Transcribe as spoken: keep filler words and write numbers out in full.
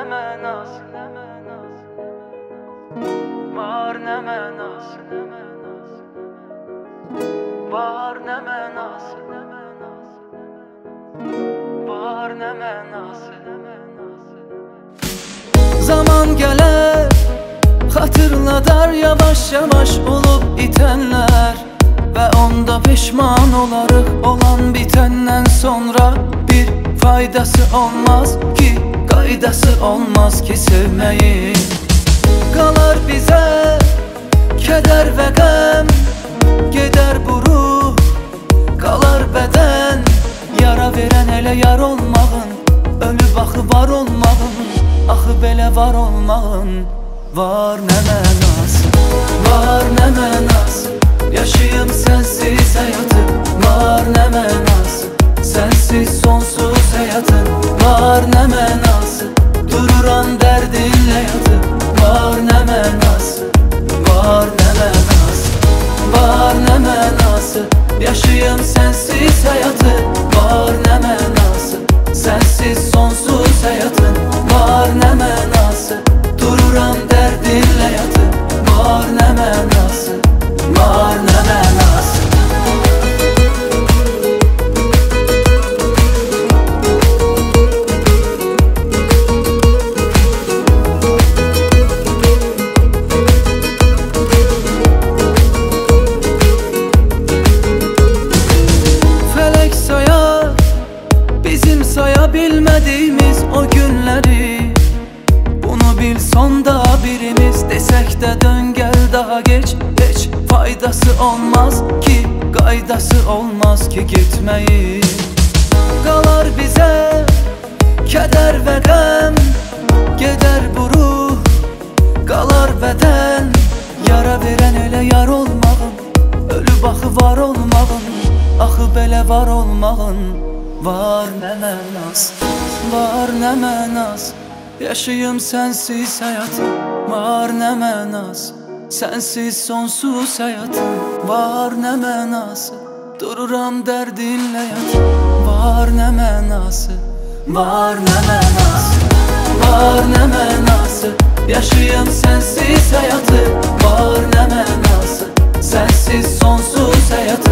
nə mənası, var nə mənası, var nə mənası, var nə mənası. Zaman gələr, xatırladar yavaş-yavaş olub itənlər və onda peşman olarıq olan bitəndən sonra. Bir faydası olmaz ki, qaydası olmaz ki sevməyin. Qalar bizə kədər və qəm, gedər bu ruh, qalar bədən. Yara verən elə yar olmağın, ölüb axı var olmağın, axı belə var olmağın. Var nə mənası, var nə mənası, yaşayım sənsiz həyatı. Var nə mənası, sənsiz sonsuz həyatın. Var nə mənası, dururam dərdinlə yatıb. Var nə mənası, var nə mənası, var nə mənası, yaşayım sənsiz həyatı. Var nə mənası, sənsiz sonsuz həyatın. Var nə mənası, dururam dərdinlə yatıb. Var nə mənası, var nə mənası. Fələk sayar bizim saya bilmədiyimiz o günləri. Bunu bil sonda birimiz, desək də dön gəl daha geç. Heç faydası olmaz ki, qaydası olmaz ki getməyin. Qalar bizə kədər və qəm, gedər bu ruh, qalar bədən. Yara verən elə yar olmağın, ölüb axı var olmağın, axı belə var olmağın. Var nə mənası, var nə mənası, yaşayım sənsiz həyatım. Var nə mənası, sənsiz sonsuz həyatım. Var nə mənası, dururam dərdinlə yatım. Var nə mənası, var nə mənası, var nə mənası, yaşayım sənsiz həyatı. Var nə mənası, sənsiz sonsuz həyatım.